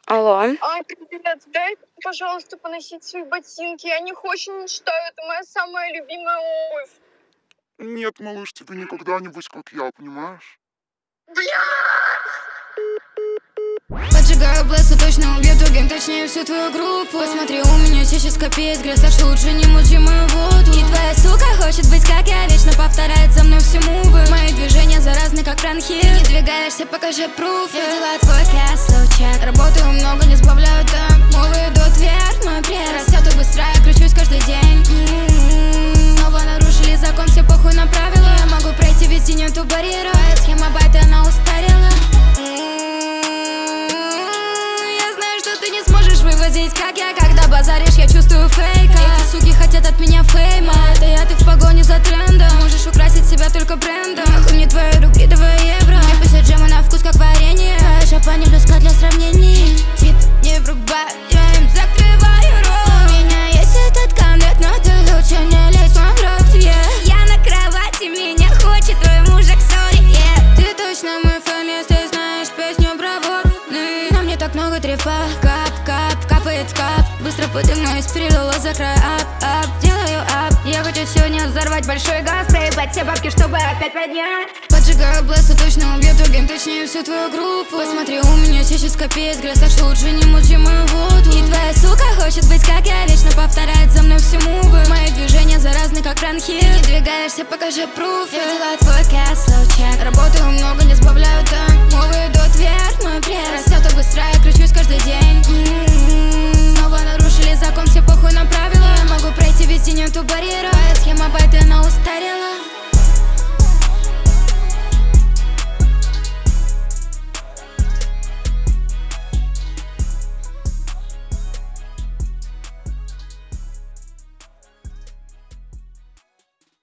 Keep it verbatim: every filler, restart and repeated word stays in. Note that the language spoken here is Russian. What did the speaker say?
Алло. А, привет, дай, пожалуйста, поносить свои ботинки. Я них очень мечтаю, это моя самая любимая обувь. Нет, малыш, тебе никогда не быть, как я, понимаешь? Поджигаю блэсу, точно убью тугим, точнее всю твою группу. Посмотри, у меня сейчас капец грязь, так что лучше не мучи мою воду. И твоя сука хочет быть как я, вечно повторяет за мной все мувы. Мои движения заразны, как бронхит. Ты не двигаешься, покажи пруфы. Я взяла твой castle check. Работаю много, не сбавляю темп. Мовы идут вверх, мой пресс растет и быстро, я кручусь каждый день. М-м-м. Снова нарушили закон, все похуй на правила. Я могу пройти, везде нету барьера. Твоя схема байта, она устарела. Вывозить, как я, когда базаришь, я чувствую фейк. Эти суки хотят от меня фейма. Это я, ты в погоне за трендом. Можешь украсить себя только брендом. Нахуй мне твои рубли, давай евро. Мне пусть джема на вкус, как варенье. Твоя жопа не близка для сравнений. Тип не врубай, я им закрываю рот. У меня есть этот коннект, но ты лучше не лезь в мой рот, yeah. Я на кровати, меня хочет твой мужик, сори, yeah. Ты точно мой фэн, если знаешь песню про водный. На мне так много трепа. Капает кап, быстро поднимаюсь, перелила за край. Ап, ап, делаю ап. Я хочу сегодня взорвать большой газ, проебать все бабки, чтобы опять поднять. Поджигаю блэсу, точно убью тугим, точнее всю твою группу. Посмотри, у меня сейчас капец грязь, так что лучше не мучи мою воду. И твоя сука хочет быть как я, вечно повторяет за мной все мувы. Мои движения заразны, как бронхит. Ты не двигаешься, покажи пруф. Я взяла твой castle check.